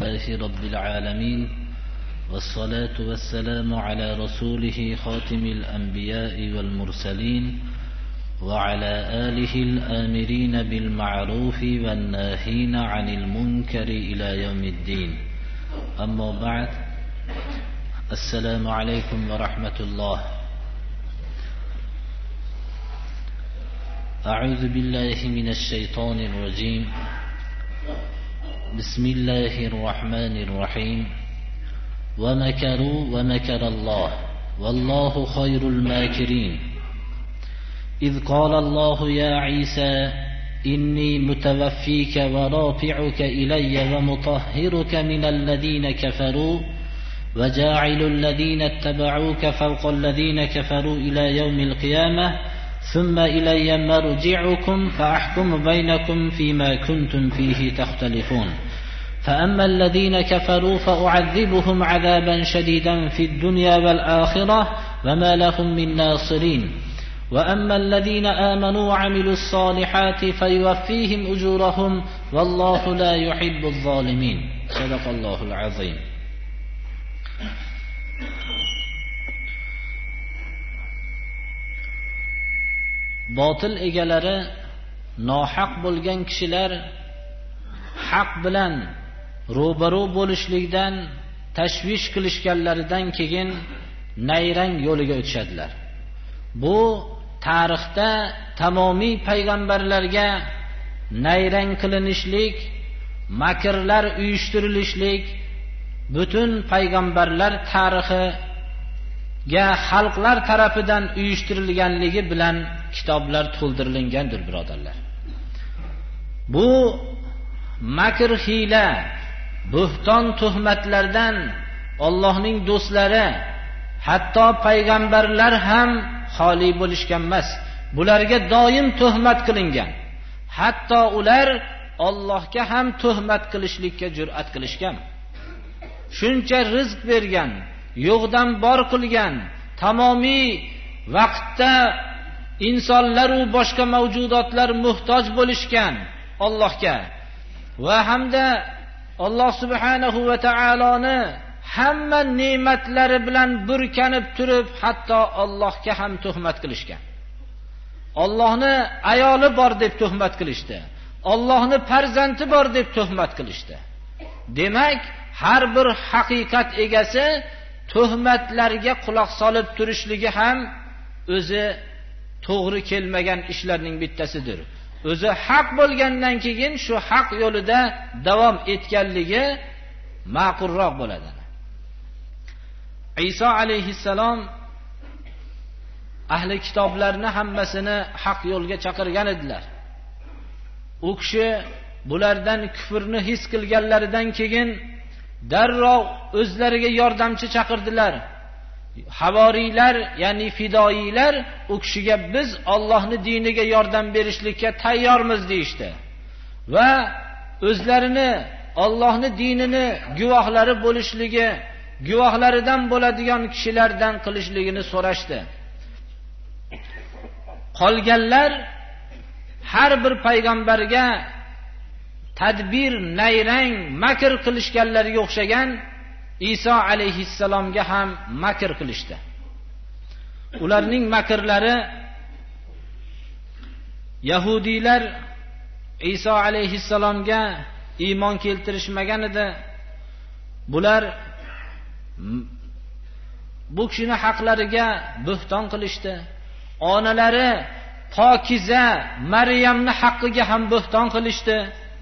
لله رب العالمين والصلاة والسلام على رسوله خاتم الأنبياء والمرسلين وعلى آله الآمرين بالمعروف والناهين عن المنكر إلى يوم الدين. أما بعد، السلام عليكم ورحمة الله. أعوذ بالله من الشيطان الرجيم. بسم الله الرحمن الرحيم. ومكروا ومكر الله والله خير الماكرين. إذ قال الله يا عيسى إني متوفيك ورافعك إلي ومطهرك من الذين كفروا وجاعل الذين اتبعوك فوق الذين كفروا إلى يوم القيامة ثم إلي مرجعكم فأحكم بينكم فيما كنتم فيه تختلفون. فأما الذين كفروا فأعذبهم عذابا شديدا في الدنيا والآخرة وما لهم من ناصرين. وأما الذين آمنوا وعملوا الصالحات فيوفيهم أجورهم والله لا يحب الظالمين. صدق الله العظيم. Botil egalari, nohaq bo'lgan kishilar haq bilan ro'baro bo'lishlikdan tashvish qilishganlaridan keyin nayrang yo'liga o'tishadilar. Bu tarixda tamomiy payg'ambarlarga nayrang qilinishlik, makrlar uyushtirilishlik butun payg'ambarlar tarixiga xalqlar tarafidan uyushtirilganligi bilan kitoblar to'ldirilgandir, birodarlar. Bu makr hiyla, buhton tuhmatlardan Allohning do'stlari, hatto payg'ambarlar ham xoli bo'lishgan emas. Bularga doim tuhmat qilingan. Hatto ular Allohga ham tuhmat qilishlikka jur'at qilishgan. Shuncha rizq bergan, yo'qdan bor qilgan, tamomiy vaqtda insonlar va boshqa mavjudotlar muhtoj bo'lishgan Allohga va hamda Alloh subhanahu va taoloni hamma ne'matlari bilan burkanib turib, hatto Allohga ham tuhmat qilishgan. Allohni ayoli bor deb tuhmat qilishdi. Allohni farzandi bor deb tuhmat qilishdi. Demak, har bir haqiqat egasi tuhmatlarga quloq solib turishligi ham o'zi to'g'ri kelmagan ishlarning bittasidir. O'zi haq bo'lgandan keyin shu haq yo'lida davom etganligi ma'qulroq bo'ladi. Iso alayhissalom ahli kitoblarni hammasini haq yo'lga chaqirgan edilar. U kishi bulardan kufrni his qilganlaridan keyin darrov o'zlariga yordamchi chaqirdilar. Havoriylar, ya'ni fidoyilar u kishiga biz Allohning diniga yordam berishlikka tayyormiz deyishdi va o'zlarini Allohning dinini guvohlari bo'lishligi, guvohlaridan bo'ladigan kishilardan qilishligini so'rashdi. Qolganlar har bir payg'ambarga tadbir, nayrang, makr qilishganlarga o'xshagan Iso alayhissalomga ham makr qilishdi. Ularning makrlari, yahudiylar Iso alayhissalomga iymon keltirishmagan edi. Bular bu kishini haqlariga buhton qilishdi. Onalari pokiza Maryamni haqqiga ham buhton qilishdi.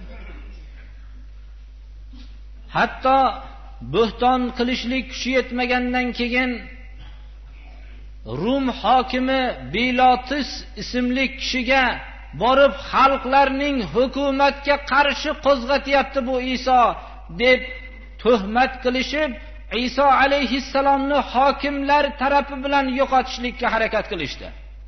Hatto buhton qilishlik kuchi yetmagandan keyin Rum hokimi Bilotus ismli kishiga borib xalqlarning hukumatga qarshi qo'zg'atyapti bu Iso deb tuhmat qilishib, Iso alayhissalomni hokimlar tarafi bilan yo'qotishlikka harakat qilishdi.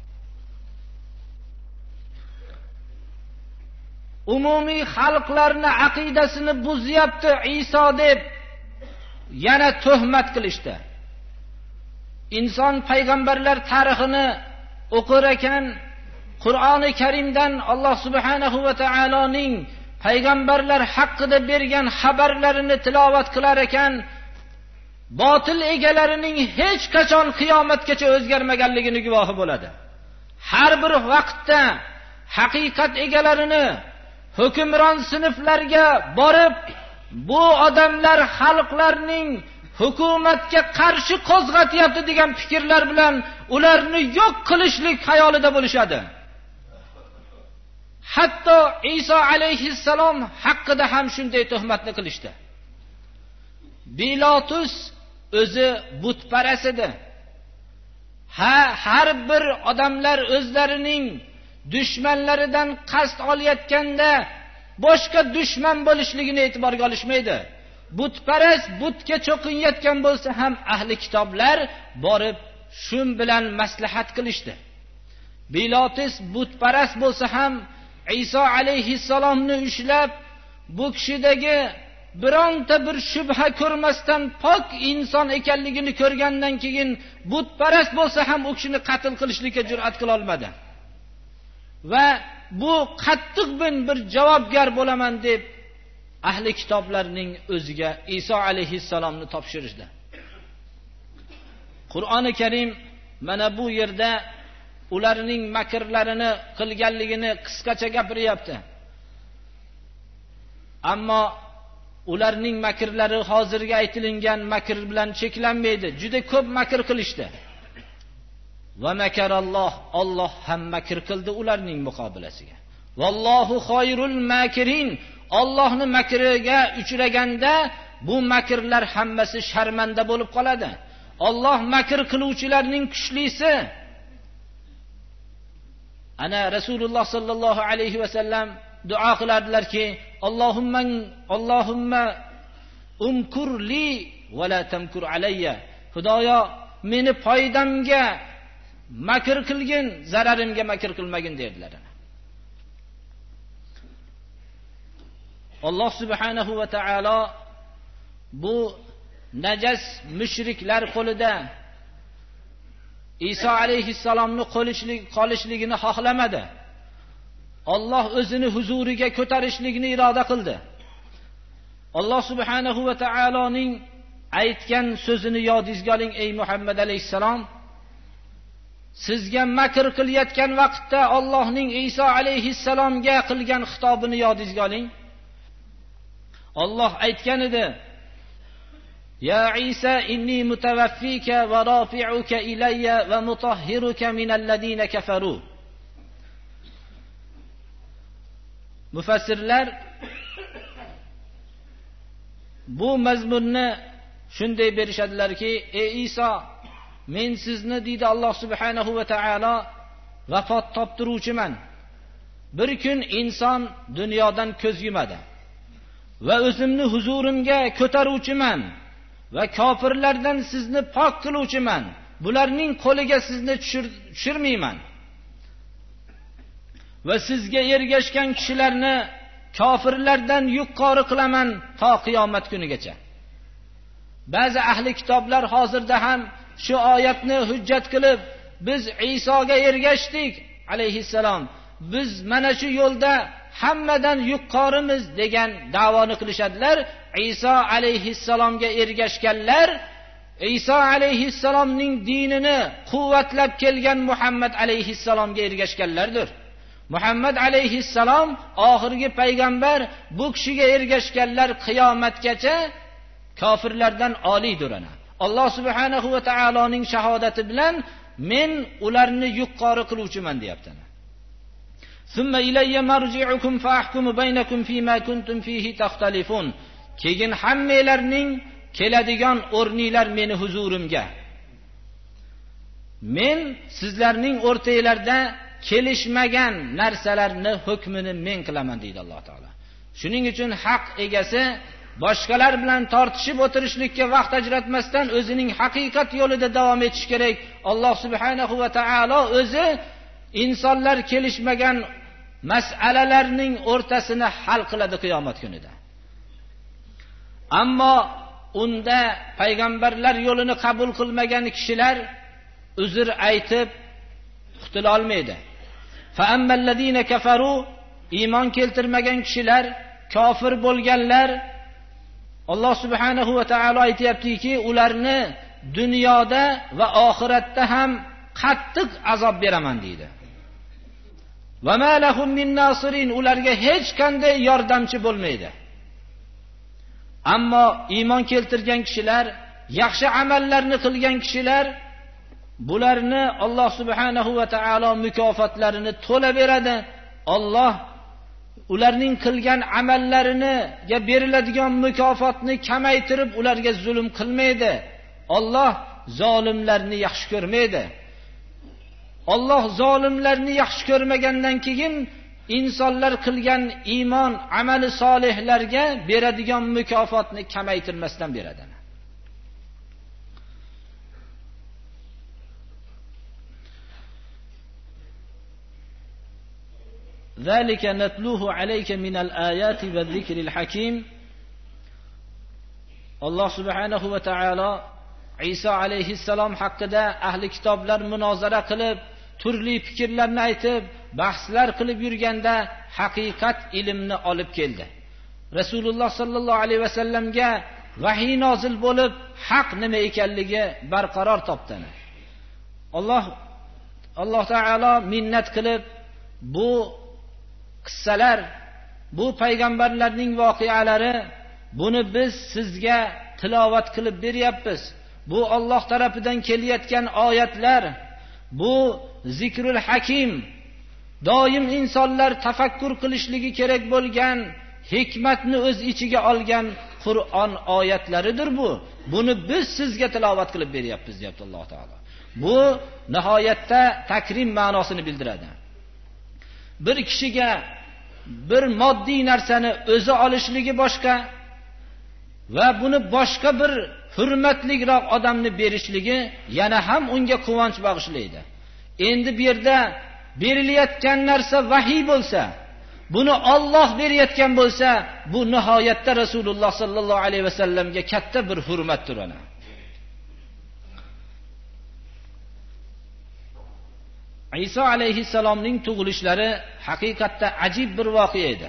Umumiy xalqlarning aqidasini buzyapti Iso deb yana tuhmat qilishdi. Inson payg'ambarlar tarixini o'qir ekan, Qur'oni Karimdan Alloh subhanahu va taoloning payg'ambarlar haqida bergan xabarlarini tilovat qilar ekan, botil egalarining hech qachon qiyomatgacha o'zgarmaganligini guvohi bo'ladi. Har bir vaqtda haqiqat egalarini hukmron sinflarga borib, bu odamlar xalqlarning hukumatga qarshi qo'zg'atyapti degan fikrlar bilan ularni yo'q qilishlik xayolida bo'lishadi. Hatto Iso alayhissalom haqida ham shunday tuhmatni qilishdi. Pilatus o'zi butparast edi. Har bir odamlar o'zlarining dushmanlaridan qasd olayotganda boshqa dushman bo'lishligini e'tiborga olishmaydi. Butparast butga cho'qinayotgan bo'lsa ham ahli kitoblar borib shu bilan maslahat qilishdi. Pilatus butparast bo'lsa ham Iso alayhissalomni ushlab bu kishidagi bironta bir shubha ko'rmasdan pok inson ekanligini ko'rgandan keyin butparast bo'lsa ham u kishini qatl qilishlikka jur'at qila olmadi. Va bu qattiq bir javobgar bo'laman deb ahli kitoblarning o'ziga Iso alayhissalomni topshirishdi. Qur'oni Karim mana bu yerda ularning makrlarini qilganligini qisqacha gapiryapti. Ammo ularning makrlari hozirga aytilingan makr bilan cheklanmaydi. Juda ko'p makr qilishdi. Va makaralloh, Alloh ham makr qildi ularning muqobilasiga. Vallohu xoyrul makirin. Allohning makriga uchraganda bu makrlar hammasi sharmanda bo'lib qoladi. Alloh makr qiluvchilarning kuchlisi. Ana Rasululloh sallallohu alayhi va sallam duo qilardilarki, Allohumma umkur li va la tamkur alayya. Xudoyo, meni foydamga makr qilgin, zararimga makr qilmagin derdilar. Alloh subhanahu va taolo bu najas mushriklar qo'lida Iso alayhissalomni qolishligini xohlamadi. Alloh o'zini huzuriga ko'tarishlikni iroda qildi. Alloh subhanahu va taoloning aytgan so'zini yodingizga oling ey Muhammad alayhissalom. Sizga makr qilayotgan vaqtda Allohning Iso alayhissalomga qilgan xitobini yodingizga oling. Alloh aytgan edi: Ya Isa inni mutawaffika va rafi'uka ilayya va mutahhiruka minal ladina kafaru. Mufassirlar bu mazmunni shunday berishadilarki, ey Iso, men sizni deydi Alloh subhanahu va taolo vafot toptiruvchiman. Bir kun inson dunyodan ko'z yumadi va o'zimni huzurimga ko'taruvchiman va kofirlardan sizni pok qiluvchiman. Bularning qo'liga sizni tushirmayman. Va sizga ergashgan kishilarni kofirlardan yuqori qilaman to qiyomat kunigacha. Ba'zi ahli kitoblar hozirda ham shu oyatni hujjat qilib, biz Isoga ergashdik alayhissalom, biz mana shu yo'lda hammadan yuqorimiz degan da'voni qilishadilar. Iso alayhissalomga ergashganlar Iso alayhissalomning dinini quvvatlab kelgan Muhammad alayhissalomga ergashganlardir. Muhammad alayhissalom oxirgi payg'ambar, bu kishiga ergashganlar qiyomatgacha kofirlardan oliydir ana. Alloh subhanahu va taoloning shahodati bilan men ularni yuqori qiluvchiman deyapti. Summa ilayya marji'ukum fa ahkumu baynakum fima kuntum fihi taxtalifun. Keyin hammalarning keladigan o'rninglar meni huzurimga. Men sizlarning o'rtanglarda kelishmagan narsalarni hukmini men qilaman deydi Alloh taolo. Shuning uchun haq egasi boshqalar bilan tortishib o'tirishlikka vaqt ajratmasdan o'zining haqiqat yo'lida davom etish kerak. Alloh subhanahu va taolo o'zi insonlar kelishmagan masalalarning o'rtasini hal qiladi qiyomat kunida. Ammo unda payg'ambarlar yo'lini qabul qilmagan kishilar uzr aytib qutula olmaydi. Fa ammal ladina kafaru, iymon keltirmagan kishilar kofir bo'lganlar Alloh subhanahu va taolo aytayaptiki, ularni dunyoda va oxiratda ham qattiq azob beraman deydi. Va ma lahum min nasirin, ularga hech qanday yordamchi bo'lmaydi. Ammo iymon keltirgan kishilar, yaxshi amallarni qilgan kishilar, bularni Alloh subhanahu va taolo mukofotlarini to'la beradi. Alloh ularning qilgan amallariga beriladigan mukofotni kamaytirib ularga zulm qilmaydi. Alloh zolimlarni yaxshi ko'rmaydi. Alloh zolimlarni yaxshi ko'rmagandan keyin insonlar qilgan iymon, amali solihlarga beradigan mukofotni kamaytirmasdan beradi. ذلك نتلوه عليك من الآيات والذكر الحكيم. Alloh subhanahu va taolo Isa alayhissalom haqida ahli kitoblar munozara qilib, turli fikrlarni aytib, bahslar qilib yurganda haqiqat ilmni olib keldi. Rasululloh sallallohu alayhi vasallamga vahiy nozil bo'lib, haq nima ekanligi barqaror topdi. Alloh taolo minnat qilib bu qissalar, bu payg'ambarlarning voqealari, buni biz sizga tilovat qilib beryapmiz. Bu Alloh tarafidan kelayotgan oyatlar, bu zikrul hakim, doim insonlar tafakkur qilishligi kerak bo'lgan hikmatni o'z ichiga olgan Qur'on oyatlaridir bu. Buni biz sizga tilovat qilib beryapmiz, deyapti Alloh taolo. Bu nihoyatda takrim ma'nosini bildiradi. Bir kishiga bir moddiy narsani o'zi olishligi boshqa va buni boshqa bir hurmatliroq odamni berishligi yana ham unga quvonch bag'ishlaydi. Endi bu yerda berilayotgan narsa vahiy bo'lsa, buni Alloh berayotgan bo'lsa, bu nihoyatda Rasululloh sallallohu alayhi vasallamga katta bir hurmatdir ona. Isa alayhissalomning tug'ilishlari haqiqatda ajib bir voqea edi.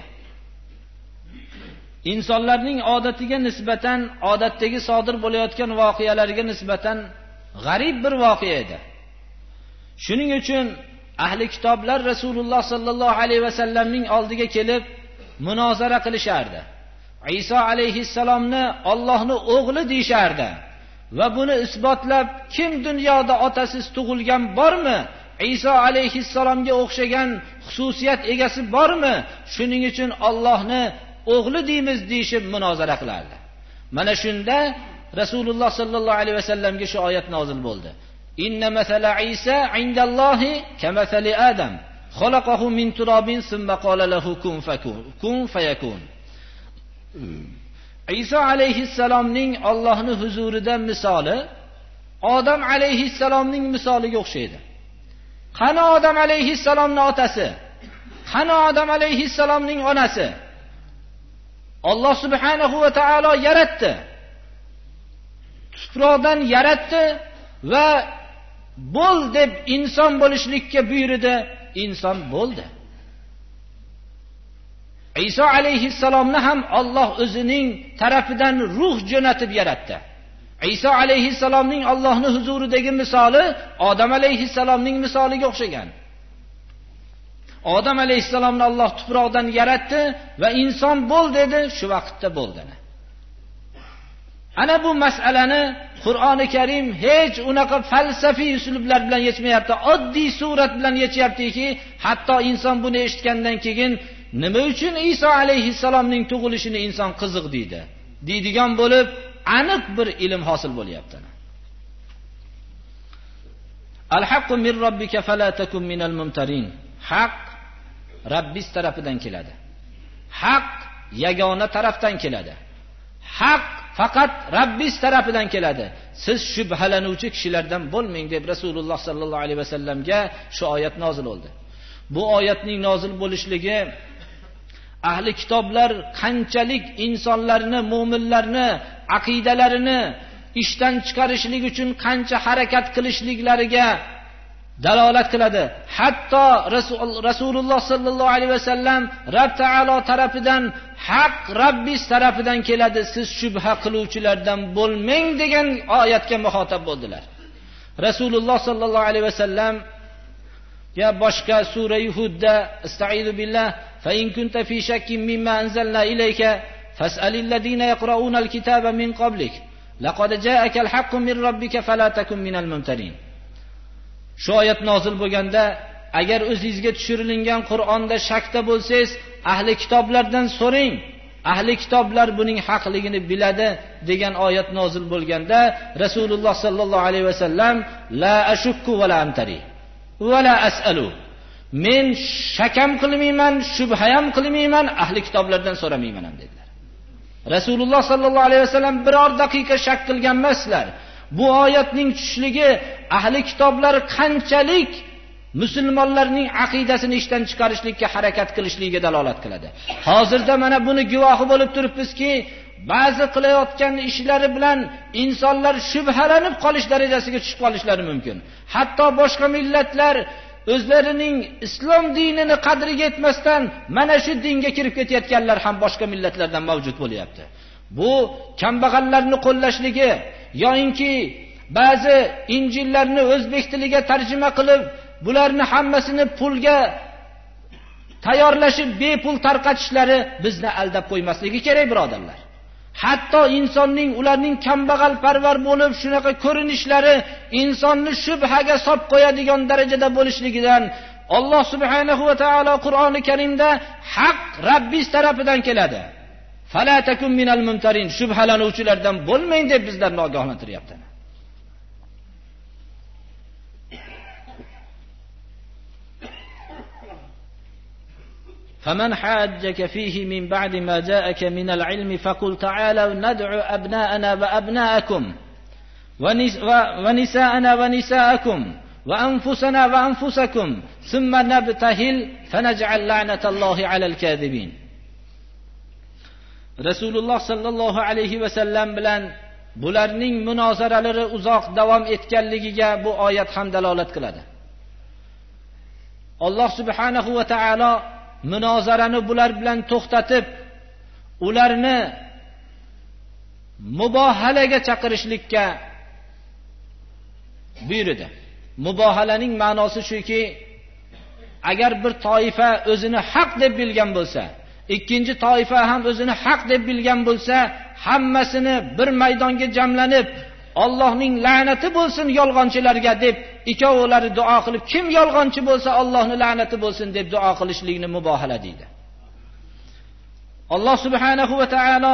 Insonlarning odatiga nisbatan, odatdagi sodir bo'layotgan voqealarga nisbatan g'arib bir voqea edi. Shuning uchun ahli kitoblar Rasululloh sallallohu alayhi vasallamning oldiga kelib munozara qilishardi. Isa alayhissalomni Allohning o'g'li deyshardi va buni isbotlab, kim dunyoda otasiz tug'ilgan bormi? Isa alayhissalomga o'xshagan xususiyat egasi bormi? Shuning uchun Allohni o'g'li deymiz deyshib munozara qilardi. Mana shunda Rasululloh sallallohu alayhi vasallamga shu oyat nozil bo'ldi. Inna masala Isa indallohi kamathali Adam, xalaqahu min turabin summa qala lahu kun fayakun. Isa alayhissalomning Allohning huzurida misoli Odam alayhissalomning misoliga o'xshaydi. Qani Odam alayhissalomning otasi? Qani Odam alayhissalomning onasi? Alloh subhanahu va taolo yaratdi. Tuproqdan yaratdi va bo'l deb inson bo'lishlikka buyurdi, inson bo'ldi. Isa alayhissalomni ham Alloh o'zining tarafidan ruh jo'natib yaratdi. Isa alayhissalomning Allohning huzuridagi misoli Odam alayhissalomning misoliga o'xshagan. Odam alayhissalomni Alloh tuproqdan yaratdi va inson bo'l dedi, shu vaqtda bo'ldi. Ana bu masalani Qur'oni Karim hech unaqa falsafiy uslublar bilan yechmayapti, oddiy surat bilan yechyaptiki, hatto inson buni eshitgandan keyin nima uchun Isa alayhissalomning tug'ilishini inson qiziq deydi, deydigan bo'lib aniq bir ilm hosil bo'lyapti. Al-haqqu min robbika fala takun minal mumtarin. Haq Rabbis tarafidan keladi. Haq yagona tarafdan keladi. Haq faqat Rabbis tarafidan keladi. Siz shubhalanuvchi kishilardan bo'lmang deb Rasululloh sallallohu alayhi vasallamga shu oyat nozil bo'ldi. Bu oyatning nozil bo'lishligi ahli kitoblar qanchalik insonlarni, mu'minlarni aqidalarini ishdan chiqarishlik uchun qancha harakat qilishliklariga dalolat qiladi. Hatto Rasululloh sallallohu alayhi vasallam Rabb taolo tarafidan haq Rabbis tarafidan keladi, siz shubha qiluvchilardan bo'lmang degan oyatga muxotab bo'ldilar. Rasululloh sallallohu alayhi vasallam ya boshqa sura Hudda istaizu billah fa in kunta fi shakkin mimma anzalna ilayka fas'alil ladina yaqra'una al-kitaba min qablik laqad ja'aka al-haqqu min rabbika fala takun minal mumtarin. Shu oyat nozil bo'lganda, agar o'zingizga tushirilgan Qur'onda shakda bo'lsangiz, ahli kitoblardan so'rang. Ahli kitoblar buning haqligini biladi degan oyat nozil bo'lganda, Rasululloh sallallohu alayhi vasallam la ashukku va la amtari va la as'alu. Men shakam qilmayman, shubhayam qilmayman, ahli kitoblardan so'ramayman ham dedilar. Rasululloh sallallohu alayhi vasallam biror daqiqa shak qilgan emaslar. Bu oyatning tushishligi ahli kitoblar qanchalik musulmonlarning aqidasini ishdan chiqarishlikka harakat qilishligiga dalolat qiladi. Hozirda mana buni guvohi bo'lib turibmizki, ba'zi qilayotgan ishlari bilan insonlar shubhalanib qolish darajasiga tushib qolishlari mumkin. Hatto boshqa millatlar o'zlarining islom dinini qadriga yetmasdan mana shu dinga kirib ketayotganlar ham boshqa millatlardan mavjud bo'lyapti. Bu kambag'allarni qo'llashligi yoinki ba'zi injillarni o'zbek tiliga tarjima qilib, bularni hammasini pulga tayyorlashib bepul tarqatishlari bizni aldab qo'ymasligi kerak, birodarlar. Hatto insonning ularning kambag'al parvar bo'lib shunaqa ko'rinishlari insonni shubhaga solib qo'yadigan darajada bo'lishligidan Alloh subhanahu va taolo Qur'oni Karimda haq Rabbis tarafidan keladi. Fala takum minal mumtarin, shubhalanuvchilardan bo'lmang deb bizlarni ogohlantiryapti. فمن حاجك فيه من بعد ما جاءك من العلم فقل تعالوا ندعو أبناءنا وأبناءكم ونساءنا ونساءكم وأنفسنا وأنفسكم ثم نبتهل فنجعل لعنة الله على الكاذبين. Rasululloh sallallohu alayhi vasallam bilan bularning munozaralari uzoq davom etganligiga bu oyat ham dalolat qiladi. Alloh subhanahu va taolo munozarani bular bilan to'xtatib, ularni mubohalaga chaqirishlikka buyurdi. Mubohalaning ma'nosi shuki, agar bir toifa o'zini haq deb bilgan bo'lsa, ikkinchi toifa ham o'zini haq deb bilgan bo'lsa, hammasini bir maydonga jamlanib, Allohning la'nati bo'lsin yolg'onchilarga deb ikkovlari duo qilib, kim yolg'onchi bo'lsa Allohning la'nati bo'lsin deb duo qilishlikni mubohala deydi. Alloh subhanahu va taolo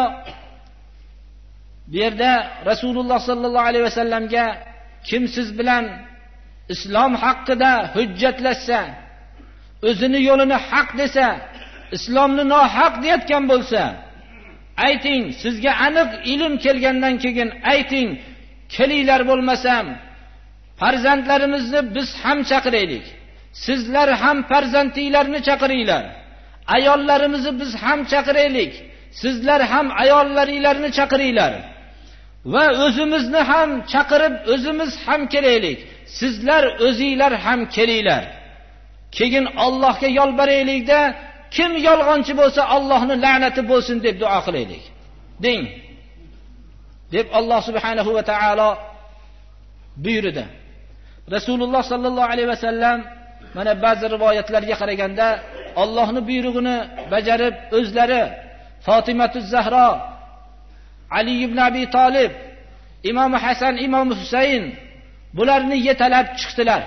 bu yerda Rasululloh sallallohu alayhi vasallamga kim siz bilan islom haqida hujjatlashsa, o'zini yo'lini haq desa, islomni nohaq deyotgan bo'lsa, ayting, sizga aniq ilm kelgandan keyin ayting, kelinglar, bo'lmasam farzandlarimizni biz ham chaqiraylik, sizlar ham farzandinglarni chaqiringlar, ayollarimizni biz ham chaqiraylik, sizlar ham ayollaringlarni chaqiringlar va o'zimizni ham chaqirib o'zimiz ham kelaylik, sizlar o'zinglar ham kelinglar, keyin Allohga yolboraylikda, kim yolg'onchi bo'lsa Allohning la'nati bo'lsin deb duo qilaylik deng deb Alloh subhanahu va taolo buyurdi. Rasululloh sallallohu alayhi vasallam mana ba'zi rivoyatlarga qaraganda Allohning buyrug'ini bajarib o'zlari Fotimatuz Zahro, Ali ibn Abi Talib, Imom Hasan, Imom Husayn bularni yetalab chiqdilar.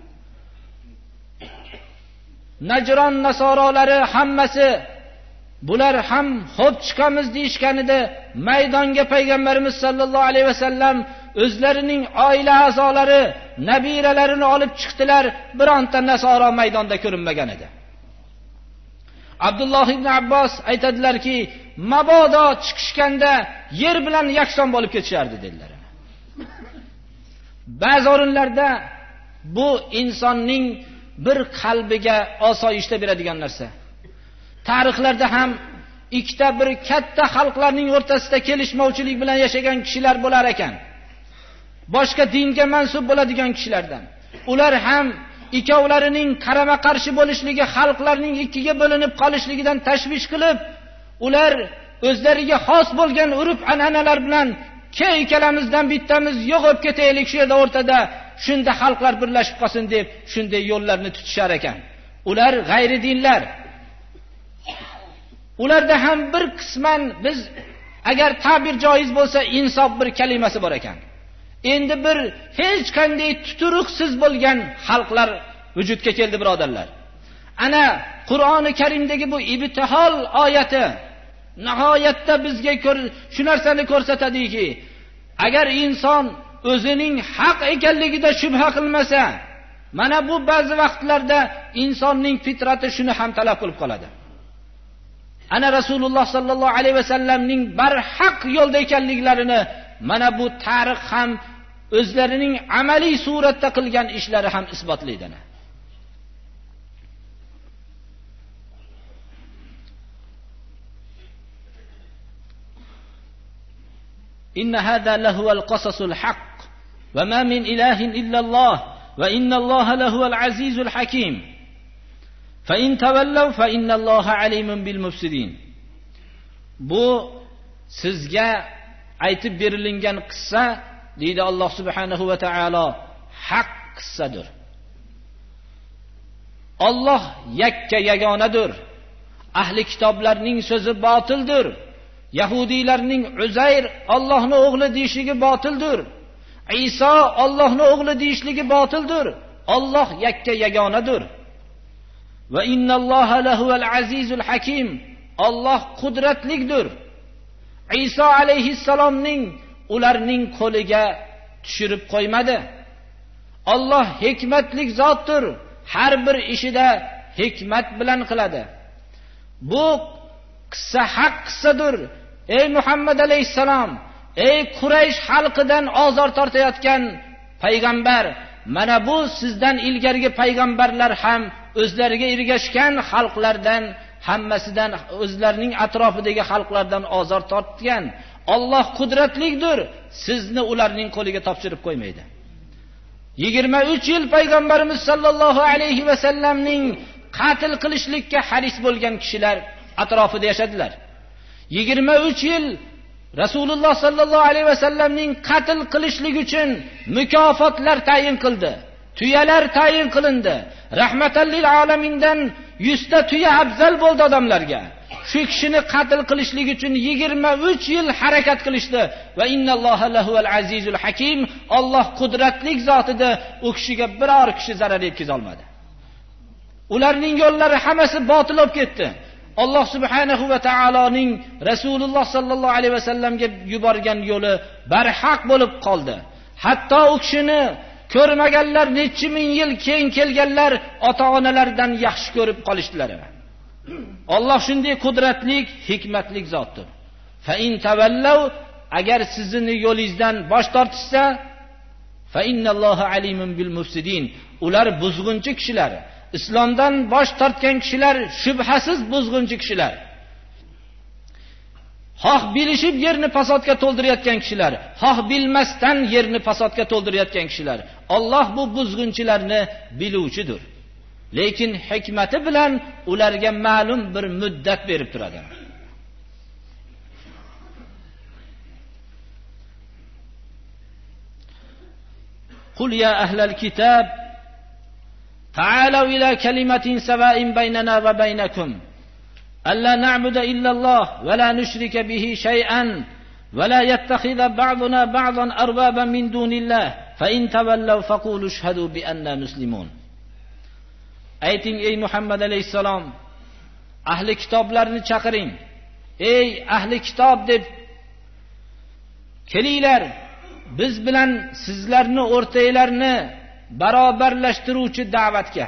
Najron nasorolari hammasi bular ham xo'p chiqamiz deyishganida maydonga payg'ambarimiz sallallohu alayhi vasallam o'zlarining oila a'zolari, nabiralarini olib chiqdilar. Bironta nasoro maydonda ko'rinmagan edi. Abdulloh ibn Abbos aytadilarki, mabodo chiqishganda yer bilan yakson bo'lib ketishardi dedilar. Ba'zi o'rinlarda bu insonning bir qalbiga osoyishta beradigan narsa. Tarixlarda ham ikkita bir katta xalqlarning o'rtasida kelishmovchilik bilan yashagan kishilar bo'lar ekan. Boshqa dinga mansub bo'ladigan kishilardan. Ular ham ikkovlarining qarama-qarshi bo'lishligi, xalqlarning ikkiga bo'linib qolishligidan tashvish qilib, Ular o'zlariga xos bo'lgan urf an'analar bilan ikkalamizdan bittamiz yo'q bo'lib ketaylik shu yerda o'rtada, shunda xalqlar birlashib qolsin deb shunday yo'llarni tutishar ekan. Ular g'ayri dinlar. Ularda ham bir qisman biz agar ta'bir joiz bo'lsa insof bir kalimasi bor ekan. Endi bir hech qanday tuturuqsiz bo'lgan xalqlar vujudga keldi, birodarlar. Ana Qur'oni Karimdagi bu ibtihol oyati nihoyatda bizga shu narsani ko'rsatadiki, agar inson o'zining haq ekanligida shubha qilmasa, mana bu ba'zi vaqtlarda insonning fitrati shuni ham talab qilib qoladi. Ana Rasululloh sallallohu alayhi vasallamning barhaq yo'lda ekanliklarini mana bu tarix ham o'zlarining amaliy suratda qilgan ishlari ham isbotlaydi. إن هذا لهو القصص الحق وما من إله إلا الله وإن الله لهو العزيز الحكيم فإن تولوا فإن الله عليم بالمفسدين. Bu sizga aytib berilgan qissa deydi Alloh subhanahu va taolo, haq qissadir. Alloh yakka yagonadir. Ahli kitoblarning so'zi botildir. Yahudiylarning Uzayr Allohning o'g'li deyishligi botildir. Iso Allohning o'g'li deyishligi botildir. Alloh yakka yagonadir. Va innalloha lahuval azizul hakim. Alloh qudratlidir. Iso alayhissalomning ularning qo'liga tushirib qo'ymadi. Alloh hikmatli zotdir. Har bir ishida hikmat bilan qiladi. Bu qissa haq qissadir. Ey Muhammad alayhissalom, ey Quraysh xalqidan ozor tortayotgan payg'ambar, mana bu sizdan ilgarigi payg'ambarlar ham o'zlariga ergashgan xalqlardan, hammasidan, o'zlarining atrofidagi xalqlardan ozor tortgan. Alloh qudratlidir. Sizni ularning qo'liga topshirib qo'ymaydi. 23 yil payg'ambarimiz sallallohu alayhi va sallamning qatl qilishlikka haris bo'lgan kishilar atrofida yashadilar. 23 yil Rasululloh sallallohu alayhi va sallamning qatl qilishlik uchun mukofotlar tayin qildi. Tuyalar tayin qilindi. Rahmatan lil alamindan 100 ta tuya afzal bo'ldi odamlarga. Shu kishini qatl qilishlik uchun 23 yil harakat qilishdi. Va innalloha lahuval azizul hakim. Alloh qudratli zotidir. U kishiga biror kishi zarar yetkiza olmadi. Ularning yo'llari hammasi botil bo'lib ketdi. Alloh subhanahu va taoloning Rasululloh sallallohu alayhi va sallamga yuborgan yo'li barhaq bo'lib qoldi. Hatto u kishini ko'rmaganlar, necha ming yil keyin kelganlar ota-onalaridan yaxshi ko'rib qolishdilar. Alloh shunday qudratli, hikmatli zotdir. Fa in tavallaw, agar sizning yo'lingizdan bosh tortishsa, fa innalloha alimun bil mufsidin. Ular buzg'unchi kishilar. Islomdan bosh tortgan kishilar shubhasiz buzg'unchi kishilar. Xoh bilishib yerni fasodga to'ldirayotgan kishilar, xoh bilmasdan yerni fasodga to'ldirayotgan kishilar. Alloh bu buzg'unchilarni biluvchidir. Lekin hikmati bilan ularga ma'lum bir muddat berib turadi. Qul ya ahlal kitab تعالوا إلى كلمة سواء بيننا وبينكم ألا نعبد إلا الله ولا نشرك به شيئا ولا يتخذ بعضنا بعضا أربابا من دون الله فإن تولوا فقولوا اشهدوا بأننا مسلمون. Ayting ey Muhammad alayhisalom, ahli kitoblarni chaqiring. Ey ahli kitob deb kelinglar, biz bilan sizlarni o'rtanglarni barobarlashtiruvchi da'vatga.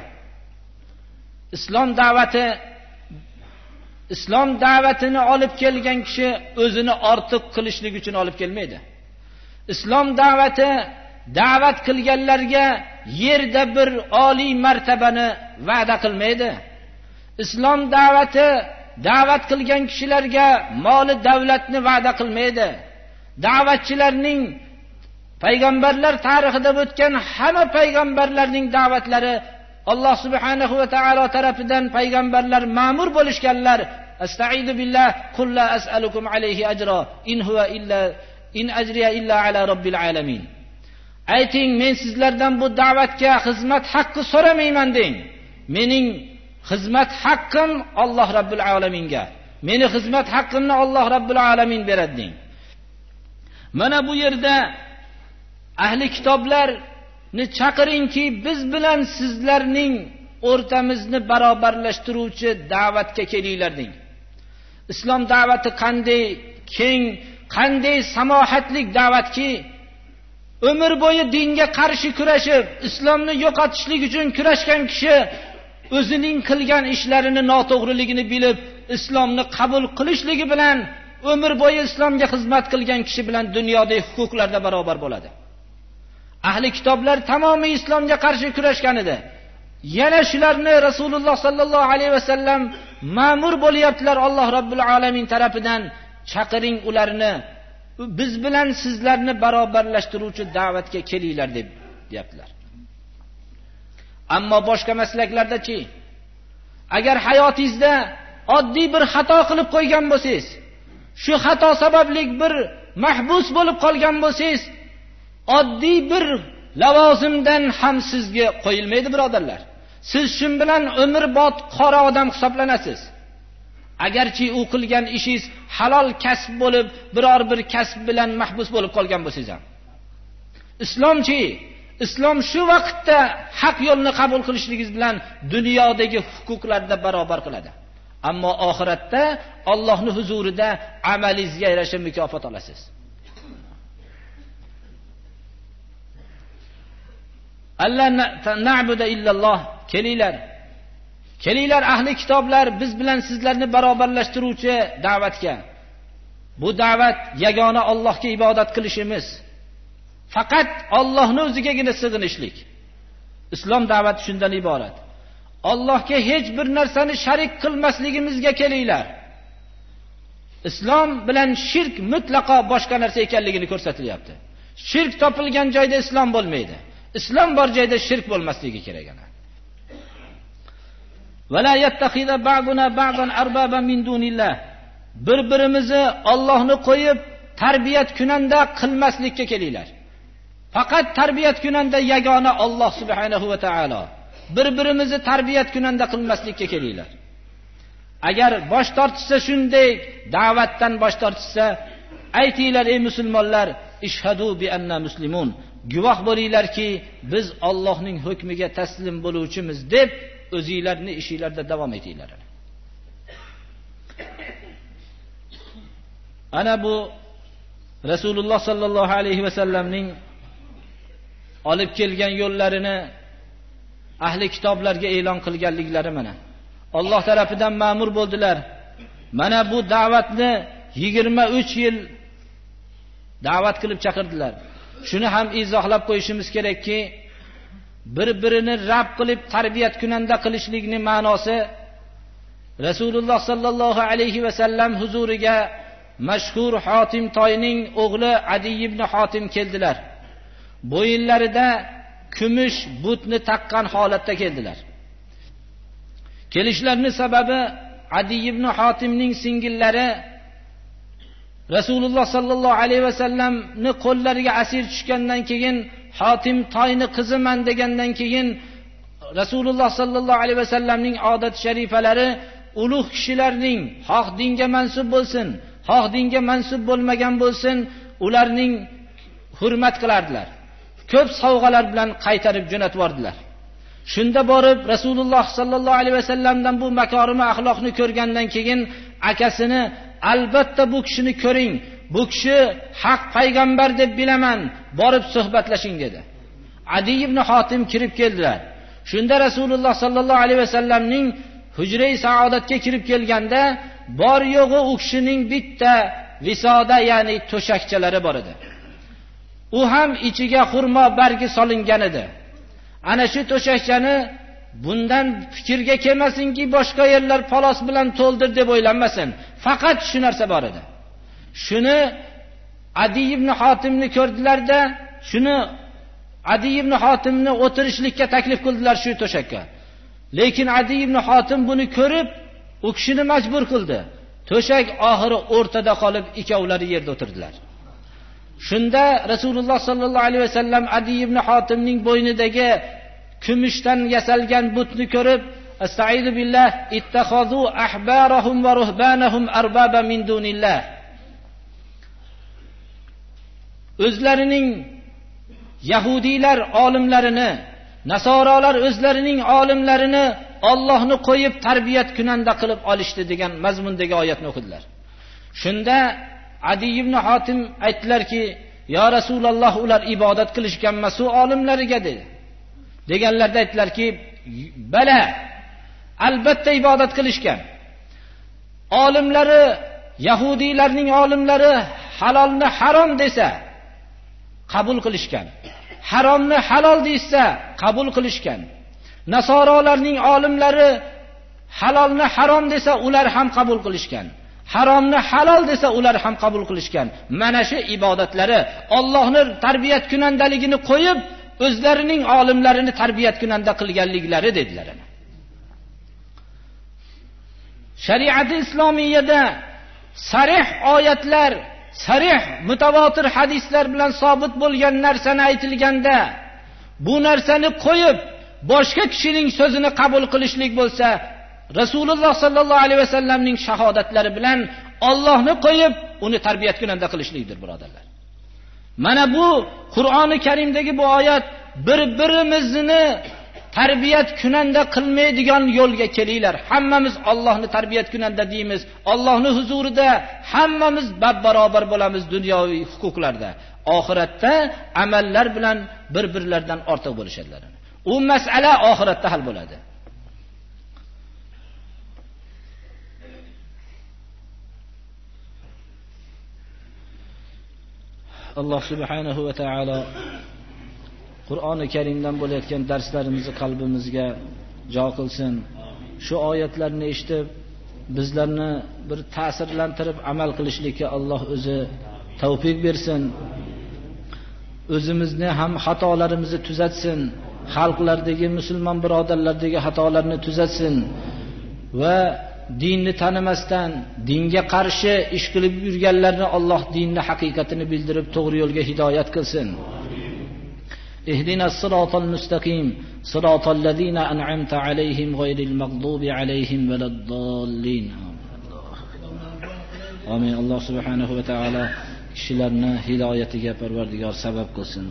Islom da'vatini olib kelgan kishi o'zini ortiq qilishlik uchun olib kelmaydi. Islom da'vat qilganlarga yerda bir oliy martabani va'da qilmaydi. Islom da'vat qilgan kishilarga mol davlatni va'da qilmaydi. Da'vatchilarning payg'ambarlar tarixida o'tgan hamma payg'ambarlarning da'vatlari Alloh subhanahu va taolo tarafidan payg'ambarlar ma'mur bo'lishganlar, astaidu billah qul la as'alukum alayhi ajra in ajriya illa ala robbil alamin. Ayting, men sizlardan bu da'vatga xizmat haqqi so'ramayman deng. Mening xizmat haqqim Alloh Robbil alaminga. Meni xizmat haqqimni Alloh Robbil alamin beradi deng. Mana bu yerda ahli kitoblarni chaqiringki, biz bilan sizlarning o'rtamizni barobarlashtiruvchi da'vatga kelinglar deng. Islom da'vati qanday keng, qanday samohatli da'vatki, umr bo'yi dinga qarshi kurashib, islomni yo'qotishlik uchun kurashgan kishi o'zining qilgan ishlarini noto'g'riligini bilib, islomni qabul qilishligi bilan umr bo'yi islomga xizmat qilgan kishi bilan dunyodagi huquqlarda barobar bo'ladi. Ahli kitoblar tamomiy islomga qarshi kurashgan edi. Yana shularni Rasululloh sallallohu alayhi vasallam ma'mur bo'lyaptilar Alloh Robbil alamin tarafidan. Chaqiring ularni, biz bilan sizlarni barobarlashtiruvchi da'vatga kelinglar deb deyaptilar. Ammo boshqa maslaklardachi, agar hayotingizda oddiy bir xato qilib qo'ygan bo'lsangiz, shu xato sababli bir mahbus bo'lib qolgan bo'lsangiz, oddiy bir lavozimdan ham sizga qo'yilmaydi, birodarlar. Siz shun bilan umrbod qora odam hisoblanasiz. Agarchi u qilgan ishingiz halol kasb bo'lib, biror bir kasb bilan mahbus bo'lib qolgan bo'lsangiz ham. Islomchi, islom shu vaqtda haq yo'lni qabul qilishligingiz bilan dunyodagi huquqlarda barobar qiladi. Ammo oxiratda Allohning huzurida amalingizga yarasha mukofot olasiz. Alla na'budu illalloh, kelinglar ahli kitoblar, biz bilan sizlarni barobarlashtiruvchi da'vatga. Bu da'vat yagona Allohga ibodat qilishimiz, faqat Allohning o'zigagina sig'inishlik. Islom da'vati shundan iborat. Allohga hech bir narsani sharik qilmasligimizga kelinglar. Islom bilan shirk mutlaqo boshqa narsa ekanligini ko'rsatilyapti. Shirk topilgan joyda islom bo'lmaydi. Islom bor joyda shirk bo'lmasligi kerak ana. Wala yattakhidha ba'duna ba'dan arbaban min dunillah. Bir-birimizni Allohni qo'yib tarbiyat kunanda qilmaslikka kelinglar. Faqat tarbiyat kunanda yagona Alloh subhanahu va taolo. Bir-birimizni tarbiyat kunanda qilmaslikka kelinglar. Agar bosh tortishsa, shunday da'vatdan bosh tortishsa, aytinglar ey musulmonlar, ishhadu bi anna muslimun. Guvoh bo'linglarki, biz Allohning hukmiga taslim bo'luvchimiz deb o'zingizlarni ishingizlarda davom etinglar. Ana bu Rasululloh sallallohu alayhi vasallamning olib kelgan yo'llarini ahli kitoblarga e'lon qilganliklari mana. Alloh tarafidan ma'mur bo'ldilar. Mana bu da'vatni 23 yil da'vat qilib chaqirdilar. Shuni ham izohlab qo'yishimiz kerakki, bir-birini rab qilib tarbiyat kunanda qilishlikning ma'nosi, Rasululloh sallallohu alayhi vasallam huzuriga mashhur Hotim toyning o'g'li Adi ibn Hotim keldilar. Bo'yinlarida kumush butni taqqan holatda keldilar. Kelishlarining sababi Adi ibn Hotimning singillari Rasululloh sallallohu alayhi vasallamni qo'llariga asir tushgandan keyin, Hotim toyni qiziman degandan keyin Rasululloh sallallohu alayhi vasallamning odat sharifalari ulug' kishilarning xoh dinga mansub bo'lsin, xoh dinga mansub bo'lmagan bo'lsin, ularning hurmat qilardilar. Ko'p sovg'alar bilan qaytarib jo'natib yordilar. Shunda borib Rasululloh sallallohu alayhi vasallamdan bu makorimi axloqni ko'rgandan keyin akasini, albatta bu kishini ko'ring, bu kishi haq payg'ambar deb bilaman, borib suhbatlashing dedi. Adi ibn Hotim kirib keldilar. Shunda Rasululloh sallallohu alayhi vasallamning hujra-i saodatga kirib kelganda, bor yo'g'i u kishining bitta visoda, ya'ni to'shakchalari bor edi. U ham ichiga xurmo bargi solingan edi. Ana shu to'shakchani bundan fikrga kelmasinki, boshqa yerlar palos bilan to'ldir deb o'ylanmasin. Faqat shu narsa bor edi. Shuni Adi ibn Hotimni ko'rdilarda, shuni Adi ibn Hotimni o'tirishlikka taklif qildilar shu to'shakka. Lekin Adi ibn Hotim buni ko'rib, u kishini majbur qildi. To'shak oxiri o'rtada qolib ikkovlari yerda o'tirdilar. Shunda Rasululloh sallallohu alayhi vasallam Adi ibn Hotimning bo'ynidagi kumushdan yasalgan butni ko'rib, "Astaizu billah, ittakhadhu ahbarahum va ruhbanahum arbaba min dunillah." O'zlarining Yahudiylar olimlarini, Nasorolar o'zlarining olimlarini Allohni qo'yib tarbiyat kunanda qilib olishdi degan mazmundagi oyatni o'qidilar. Shunda Adi ibn Hotim aytdilarki, "Ya Rasululloh, ular ibodat qilishgan emas, u olimlariga" dedi. Deganlarda aytdilarki, "Bala, albatta ibodat qilishgan. Olimlari, Yahudiylarning olimlari halolni harom desa qabul qilishgan. Haromni halol desa qabul qilishgan. Nasorolarning olimlari halolni harom desa ular ham qabul qilishgan. Haromni halol desa ular ham qabul qilishgan. Mana shu ibodatlari Allohning tarbiyat kunandaligini qo'yib, o'zlarining olimlarini tarbiyat kunanda qilganliklari" dedilar. Shariat-i islomiyada sarih oyatlar, sarih mutavotir hadislar bilan sobit bo'lgan narsani aytilganda, bu narsani qo'yib boshqa kishining so'zini qabul qilishlik bo'lsa, Rasululloh sallallohu alayhi vasallamning shahodatlari bilan Allohni qo'yib uni tarbiyat kunanda qilishlikdir, birodarlar. Mana bu Qur'oni Karimdagi bu oyat bir-birimizni tarbiyat kunanda qilmaydigan yo'lga kelinglar. Hammamiz Allohni tarbiyat kunanda deymiz. Allohning huzurida hammamiz barobar bo'lamiz dunyoviy huquqlarda. Oxiratda amallar bilan bir-birlaridan ortiq bo'lishadilar. U masala oxiratda hal bo'ladi. Alloh subhanahu va taolo Qur'oni Karimdan bo'layotgan darslarimizni qalbimizga jo qilsin. Shu oyatlarni eshitib, bizlarni bir ta'sirlantirib amal qilishlikka Alloh o'zi tavfiq bersin. O'zimizni ham xatolarimizni tuzatsin. Xalqlardagi musulmon birodarlardagi xatolarni tuzatsin va dinni tanimasdan dinga qarshi ish qilib yurganlarni Alloh dinni haqiqatini bildirib to'g'ri yo'lga hidoyat qilsin. Ihdinas siratal mustaqim, siratal ladzina an'amta alayhim ghayril maghdubi alayhim valaddallin. Amin. Alloh subhanahu va taolo kishilarni hidoyatiga Parvardigor sabab qilsin.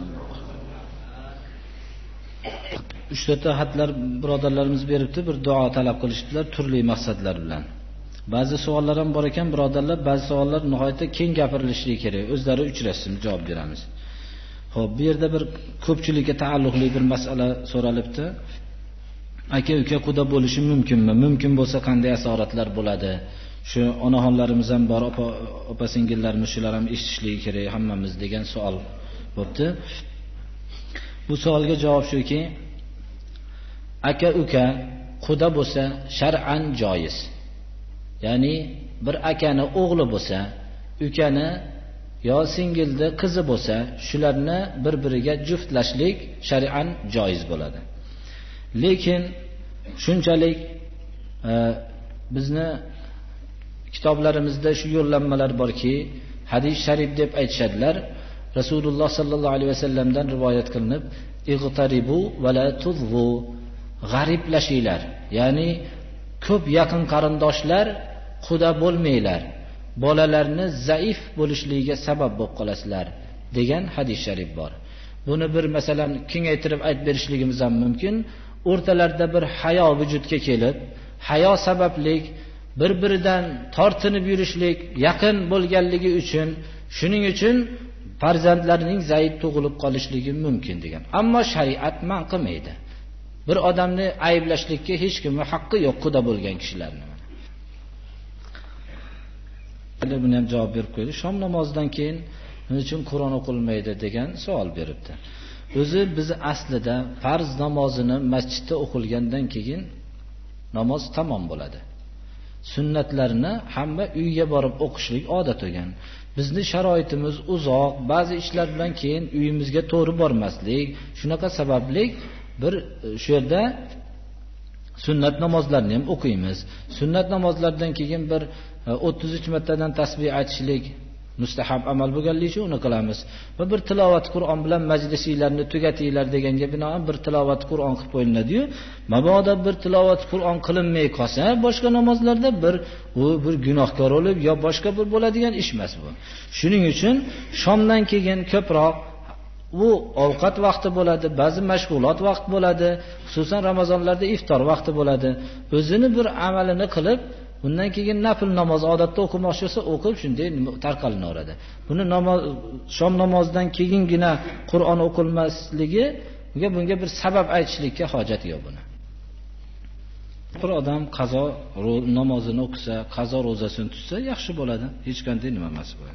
3-4 xatlar birodarlarimiz beribdi, bir duo talab qilishdilar turli maqsadlar bilan. Ba'zi savollar ham bor ekan, birodarlar, ba'zi savollar nihoyatda keng gapirilishligi kerak. O'zlari uchrashsin, javob beramiz. Xo'p, bu yerda bir ko'pchilikka taalluqli bir masala so'ralibdi. Aka-uka quda bo'lishi mumkinmi? Mumkin bo'lsa qanday asoratlar bo'ladi? Shu onaxonlarimiz ham bor, opa-singillarimiz shular ham eshitishligi kerak hammamiz degan savol bo'pti. Bu savolga javob shuki, aka-uka quda bo'lsa shar'an joiz. Ya'ni bir akani o'g'li bo'lsa, ukani yo singilni qizi bo'lsa, shularni bir-biriga juftlashlik shar'an joiz bo'ladi. Lekin shunchalik bizni kitoblarimizda shu yo'llanmalar borki, hadis sharif deb aytishadilar. Rasululloh sallallohu alayhi vasallamdan rivoyat qilinib, ig'taribu va la tuzvu, g'ariblashinglar. Ya'ni ko'p yaqin qarindoshlar quda bo'lmanglar. Bolalarni zaif bo'lishligiga sabab bo'lib qolasizlar degan hadis sharif bor. Buni bir masalan kengaytirib aytib berishligimiz ham mumkin. O'rtalarda bir hayo vujudga kelib, hayo sababli bir-biridan tortinib yurishlik yaqin bo'lganligi uchun, shuning uchun farzandlarining zaif tug'ilib qolishligi mumkin degan. Ammo shariat man qilmaydi. Bir odamni ayblashlikka hech kimning haqqi yo'q quda bo'lgan kishilarning. Buni ham javob berib qo'ydi. Shom namozidan keyin nima uchun Qur'on o'qilmaydi degan savol beribdi. O'zi biz aslida farz namozini masjidda o'qilgandan keyin namoz tamom bo'ladi. Sunnatlarni hamma uyga borib o'qishlik odat bo'lgan. Bizni sharoitimiz uzoq, ba'zi ishlar bilan keyin uyimizga to'g'ri bormaslik, shunaqa sababli bir shu yerda Sunnat namozlarni ham o'qiymiz. Sunnat namozlardan keyin bir 33 martadan tasbih aytishlik mustahab amal bo'lganligi uchun uni qilamiz. Va bir tilovat Qur'on bilan majlisinglarni tugatinglar deganga binoan bir tilovat Qur'on qilib qo'yiladi-yu, mabodo bir tilovat Qur'on qilinmay qolsa, boshqa namozlarda bir gunohkor bo'lib yo boshqa bir bo'ladigan ish emas bu. Shuning uchun shomdan keyin ko'proq bu ovqat vaqti bo'ladi, ba'zi mashg'ulot vaqt bo'ladi, xususan Ramazonlarda iftor vaqti bo'ladi. O'zini bir amalini qilib, bundan keyin nafl namoz odatda o'qimoqchi bo'lsa, o'qib shunday tarqalinaveradi. Buni shom namozidan keyingina Qur'on o'qilmasligi, bunga bir sabab aytishlikka hojat yo'q buni. Bir odam qazo namozini o'qisa, qazo ro'zasini tutsa yaxshi bo'ladi. Hech qanday nima emas bu.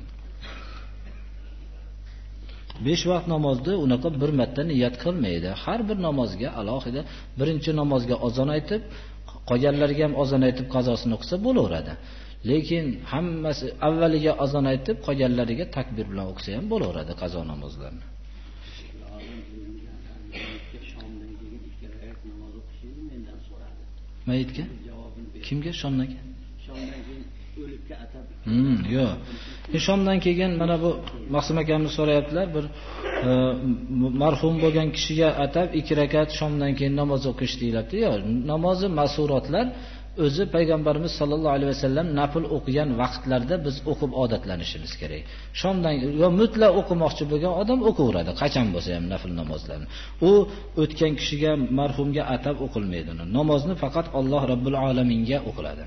5 vaqt namozda unaqa bir marta niyat qilmaydi. Har bir namozga alohida birinchi namozga azon aytib, qolganlarga ham azon aytib qazosini o'qisa bo'laveradi. Lekin hammasi avvaliga azon aytib, qolganlariga takbir bilan o'qisa ham bo'laveradi qazo namozlarini. Mayitga? Kimga shomdan keyin? Shomdan keyin o'libga atab. Yo'q. Shomdan keyin mana bu Maqsim akamni so'rayaptilar, bir marhum bo'lgan kishiga atab 2 rakat shomdan keyin namoz o'qish deyiladi. Yo'q, namozi ma'surotlar o'zi payg'ambarimiz sollallohu alayhi vasallam nafl o'qigan vaqtlarda biz o'qib odatlanishimiz kerak. Shomdan yo mutlaq o'qimoqchi bo'lgan odam o'qaveradi, qachon bo'lsa ham nafl namozlarni. U o'tgan kishiga, marhumga atab o'qilmaydi. Namozni faqat Alloh Rabbul alaminga o'qiladi.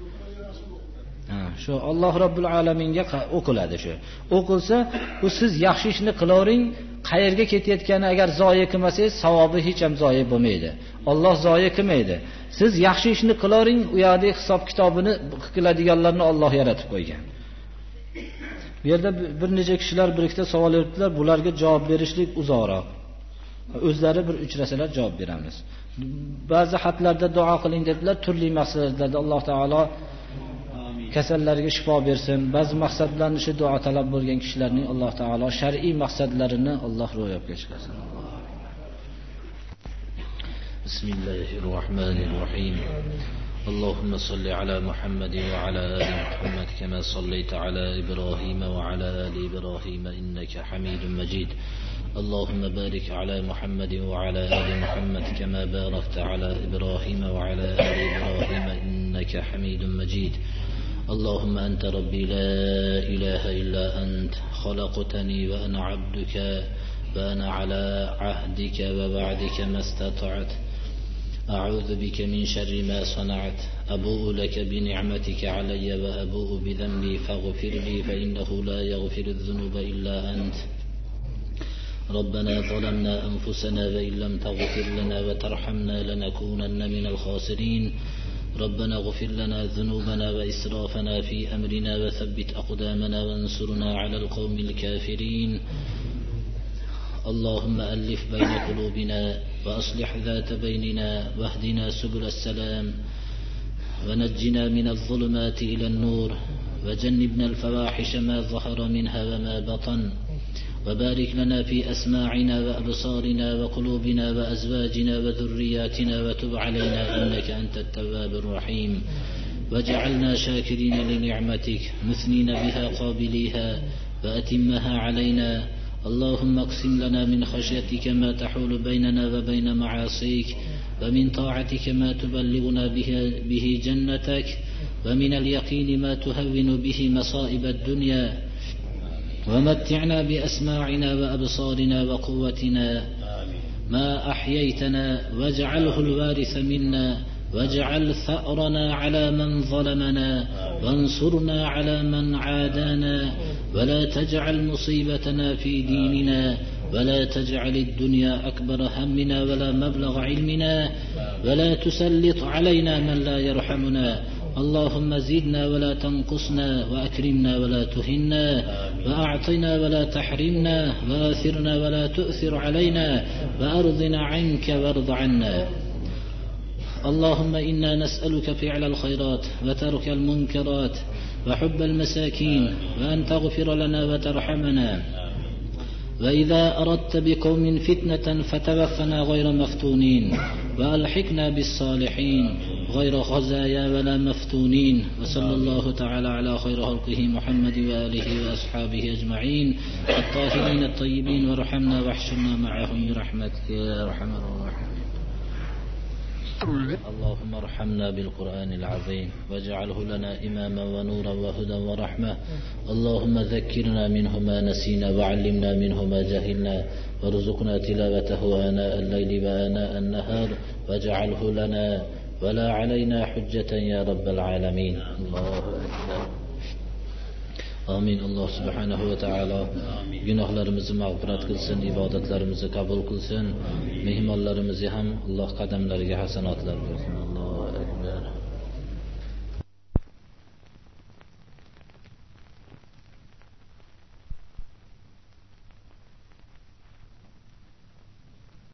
Shu Alloh Rabbul alaminga o'qiladi shu. O'qilsa, u siz yaxshi ishni qilavering, qayerga ketayotgani agar zoya qilmasangiz, savobi hech ham zoya bo'lmaydi. Alloh zoya qilmaydi. Siz yaxshi ishni qilavering, u yoqda hisob kitobini qiladiganlarni Alloh yaratib qo'ygan. Bu yerda bir necha kishilar bir ikkita savol beribdilar, bularga javob berishlik uzoqroq. O'zlari bir uchrasalar javob beramiz. Ba'zi xatlarda duo qiling dedilar, turli maqsadlarda Alloh taolo kasallarga shifo bersin. Ba'zi maqsadlarni shu duo talab bo'lgan kishilarning Alloh taolo shar'iy maqsadlarini Alloh ro'yobga chiqarsin. Bismillahirrohmanirrohim. Allahumma salli ala Muhammad wa ala ali Muhammad kama sallaita ala Ibrahim wa ala ali Ibrahim innaka Hamidum Majid. Allahumma barik ala Muhammad wa ala ali Muhammad kama barakta ala Ibrahim wa ala ali Ibrahim innaka Hamidum Majid. اللهم أنت ربي لا إله إلا أنت خلقتني وأنا عبدك وأنا على عهدك ووعدك ما استطعت أعوذ بك من شر ما صنعت أبوء لك بنعمتك علي وأبوء بذنبي فاغفر لي فإنه لا يغفر الذنوب إلا أنت ربنا ظلمنا أنفسنا وإن لم تغفر لنا وترحمنا لنكونن من الخاسرين ربنا اغفر لنا ذنوبنا وإسرافنا في أمرنا وثبت أقدامنا وانصرنا على القوم الكافرين اللهم ألف بين قلوبنا وأصلح ذات بيننا واهدنا سبل السلام ونجنا من الظلمات إلى النور وجنبنا الفواحش ما ظهر منها وما بطن وبارك لنا في أسماعنا وأبصارنا وقلوبنا وأزواجنا وذرياتنا وتب علينا إنك أنت التواب الرحيم واجعلنا شاكرين لنعمتك مثنين بها قابليها وأتمها علينا اللهم اقسم لنا من خشيتك ما تحول بيننا وبين معاصيك ومن طاعتك ما تبلغنا به جنتك ومن اليقين ما تهون به مصائب الدنيا ومتعنا بأسماعنا وأبصارنا وقوتنا ما أحييتنا واجعله الوارث منا واجعل ثأرنا على من ظلمنا وانصرنا على من عادانا ولا تجعل مصيبتنا في ديننا ولا تجعل الدنيا أكبر همنا ولا مبلغ علمنا ولا تسلط علينا من لا يرحمنا اللهم زدنا ولا تنقصنا وأكرمنا ولا تهنا وأعطنا ولا تحرمنا وآثرنا ولا تؤثر علينا وأرضنا عنك وارض عنا اللهم إنا نسألك فعل الخيرات وترك المنكرات وحب المساكين وأن تغفر لنا وترحمنا وإذا أردت بقوم فتنة فتوفنا غير مفتونين وألحقنا بالصالحين غير خزايا ولا مفتونين. وصلى الله تعالى على خير خلقه محمد وآله وأصحابه أجمعين الطاهرين الطيبين، وارحمنا واحشرنا معهم برحمتك يا أرحم الراحمين. اللهم ارحمنا بالقرآن العظيم واجعله لنا إماما ونورا وهدى ورحمة. اللهم ذكرنا منه ما نسينا وعلمنا منه ما جهلنا، وارزقنا تلاوته آناء الليل وآناء النهار، واجعله لنا ولا علينا حجة يا رب العالمين. الله أكبر. Amin. Allah subhanahu va taolo gunohlarimizni mag'firat qilsin, ibodatlarimizni qabul qilsin. Mehmonlarimizni ham Alloh qadamlariga hasanotlar bersin. Allohu akbar.